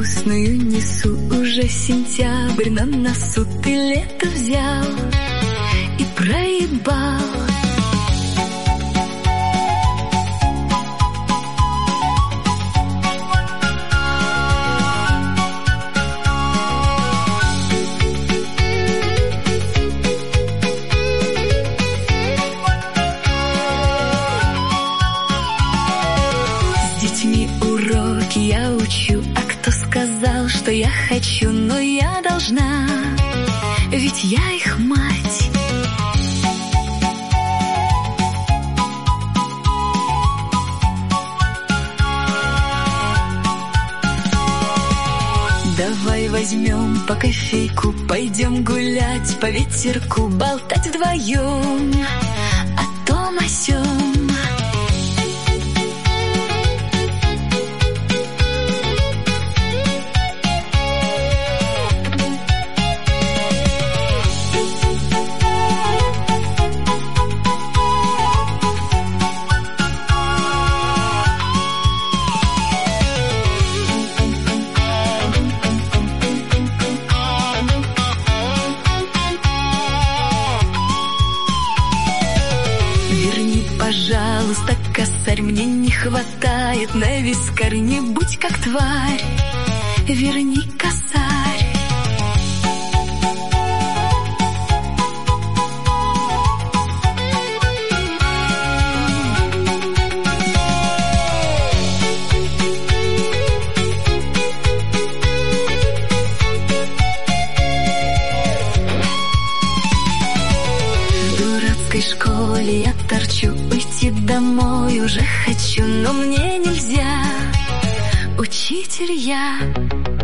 грустную несу, уже сентябрь на носу, ты лето взял и проебал. Уроки я учу, а кто сказал, что я хочу, но я должна, ведь я их мать. Давай возьмем по кофейку, пойдем гулять по ветерку, болтать вдвоем о том о сём. Пожалуйста, косарь, мне не хватает на вискарь, не будь как тварь, верни косарь. В дурацкой школе я торчу, уйти домой уже хочу, но мне нельзя, учитель я.